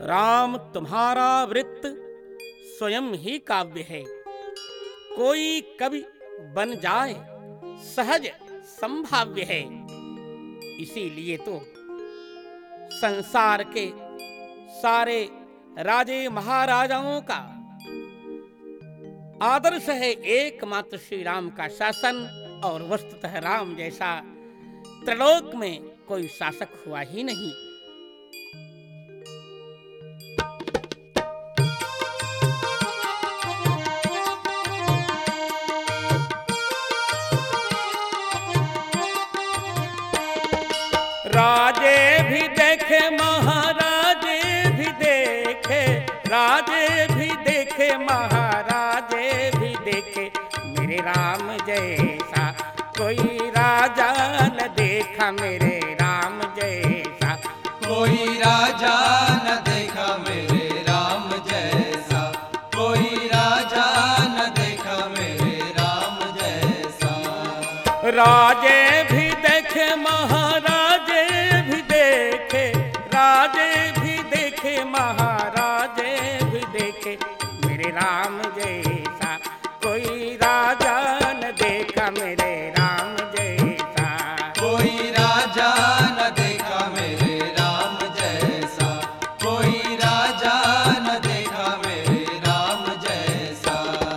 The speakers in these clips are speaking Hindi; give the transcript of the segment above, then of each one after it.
राम तुम्हारा वृत्त स्वयं ही काव्य है। कोई कवि बन जाए सहज संभाव्य है। इसीलिए तो संसार के सारे राजे महाराजाओं का आदर्श है एकमात्र श्री राम का शासन। और वस्तुतः राम जैसा त्रिलोक में कोई शासक हुआ ही नहीं। राजे भी देखे महाराजे भी देखे, राजे भी देखे महाराजे भी देखे, मेरे राम जैसा कोई राजा न देखा, मेरे राम जैसा कोई राजा न देखा, मेरे राम जैसा कोई राजा न देखा, मेरे राम जैसा। राजे भी देखे महाराजे भी देखे, राजे भी देखे महाराजे भी देखे, मेरे राम जैसा कोई राजा न देखा, मेरे राम जैसा कोई राजा न देखा, मेरे राम जैसा कोई राजा न देखा, मेरे राम जैसा।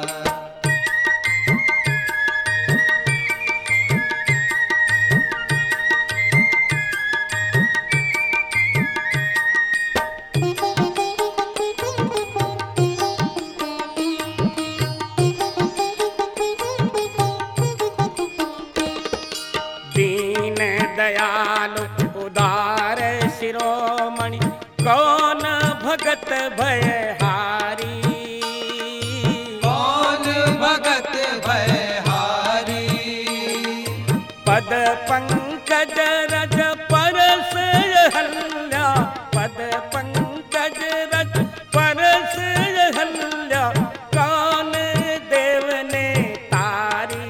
दीन दयालु उदार शिरोमणि, कौन भगत भयहारी, कौन भगत भयहारी, पद पंकज रज परस हल्या, पद पंकज रज परस हल्या, कौन देव ने तारी,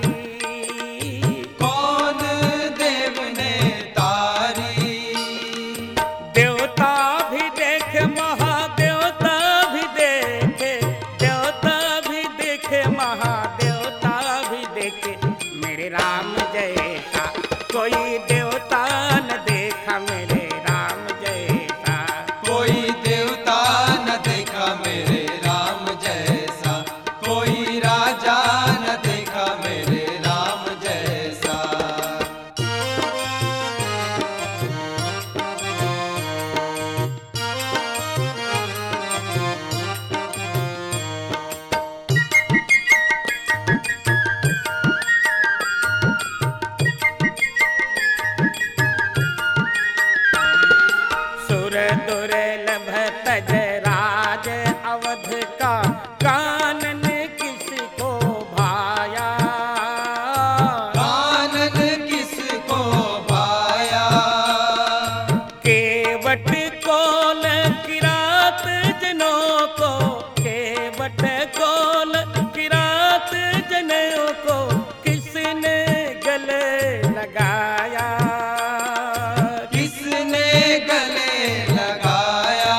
कौन देव ने तारी। देवता भी देखे महादेवता भी देखे, देवता भी देखे महादेवता भी देखे, मेरे राम जैसा कोई देवता न देखा, मेरे राम जैसा कोई देवता न देखा, मेरे राम जैसा कोई राजा न देखा, मेरे राम जैसा। सुर दुर्लभ तज राज अवध का, कानन किसको भाया, कानन किसको भाया, केवट कोल किरात जनों को, केवट कोल किरात जनों को, किसने गले लगाया, किसने गले लगाया।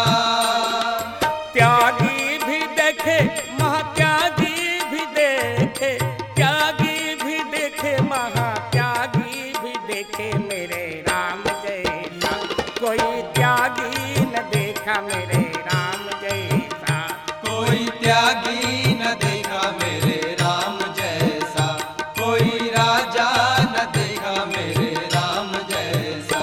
त्यागी भी देखे महात्यागी भी देखे, त्यागी भी देखे महात्यागी भी देखे, मेरे राम जैसा कोई त्यागी न देखा, मेरे राम जैसा कोई त्यागी न देखा, मेरे राम जैसा कोई राजा न देखा, मेरे राम जैसा।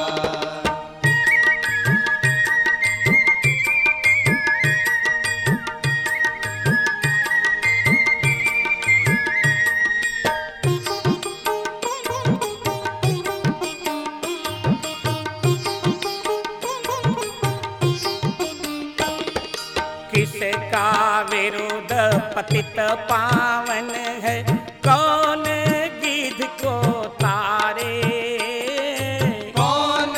किसका विरोध पतित पावन है, कौन